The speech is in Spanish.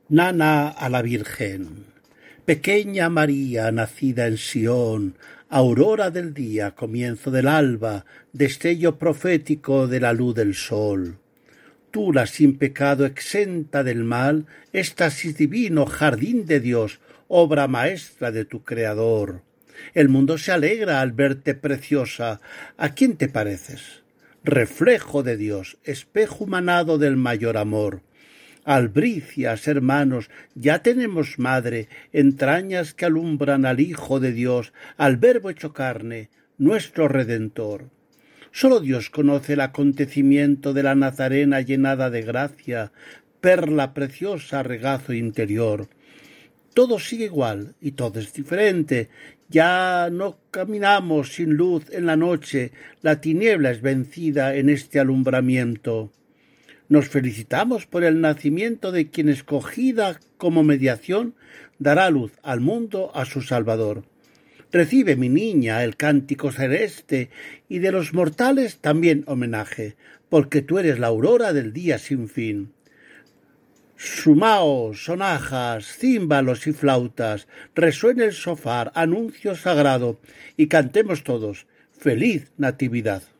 Nana a la Virgen. Pequeña María, nacida en Sión, aurora del día, comienzo del alba, destello profético de la luz del sol. Tú, la sin pecado exenta del mal, éxtasis divino, jardín de Dios, obra maestra de tu Creador. El mundo se alegra al verte preciosa. ¿A quién te pareces? Reflejo de Dios, espejo humanado del mayor amor. Albricias, hermanos, ya tenemos madre, entrañas que alumbran al Hijo de Dios, al Verbo hecho carne, nuestro Redentor. Sólo Dios conoce el acontecimiento de la Nazarena llenada de gracia, perla preciosa, regazo interior. Todo sigue igual y todo es diferente. Ya no caminamos sin luz en la noche, la tiniebla es vencida en este alumbramiento. Nos felicitamos por el nacimiento de quien, escogida como mediación, dará luz al mundo a su Salvador. Recibe, mi niña, el cántico celeste, y de los mortales también homenaje, porque tú eres la aurora del día sin fin. Sumaos, sonajas, címbalos y flautas, resuene el sofar, anuncio sagrado, y cantemos todos, ¡Feliz Natividad!